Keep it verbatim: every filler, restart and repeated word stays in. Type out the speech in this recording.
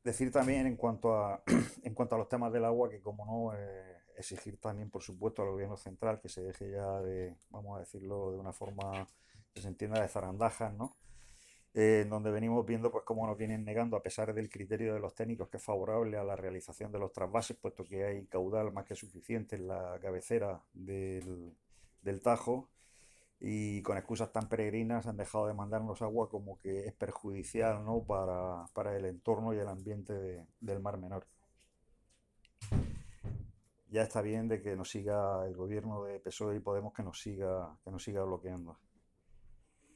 decir también en cuanto a, en cuanto a los temas del agua que, como no, eh, exigir también, por supuesto, al gobierno central que se deje ya de, vamos a decirlo de una forma que se entienda, de zarandajas, ¿no? Eh, en donde venimos viendo pues cómo nos vienen negando, a pesar del criterio de los técnicos que es favorable a la realización de los trasvases, puesto que hay caudal más que suficiente en la cabecera del, del Tajo, y con excusas tan peregrinas han dejado de mandarnos agua como que es perjudicial, ¿no?, para, para el entorno y el ambiente de- del Mar Menor. Ya está bien de que nos siga el gobierno de P S O E y Podemos, que nos siga, que nos siga bloqueando.